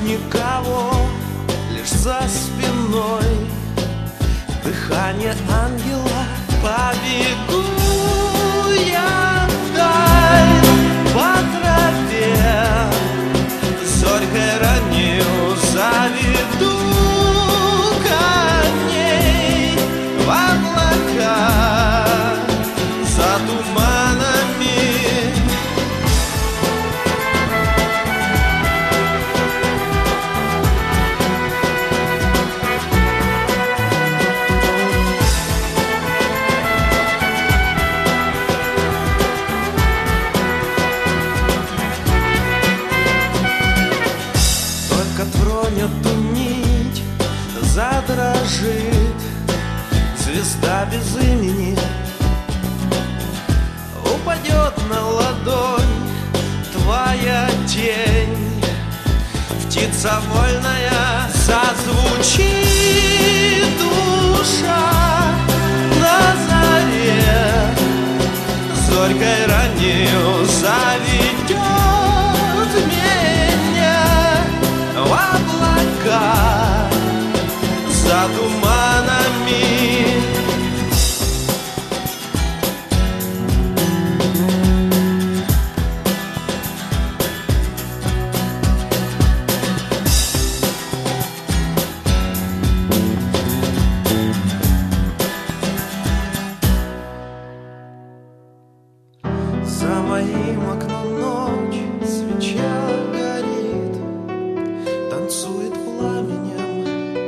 никого, лишь за спиной дыхание ангела. Побегу я вдаль по тропе, зорькой раннею заведу коней в облака за туманами. Эту нить задрожит звезда без имени, упадет на ладонь твоя тень, птица вольная зазвучит душа на заре, зорькой раннею заведет меня в облака за туманами. За моим окном ночь, свеча горит, танцует пламенем.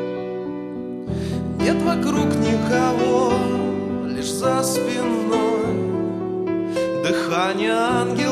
Нет вокруг никого, лишь за спиной дыхание ангела.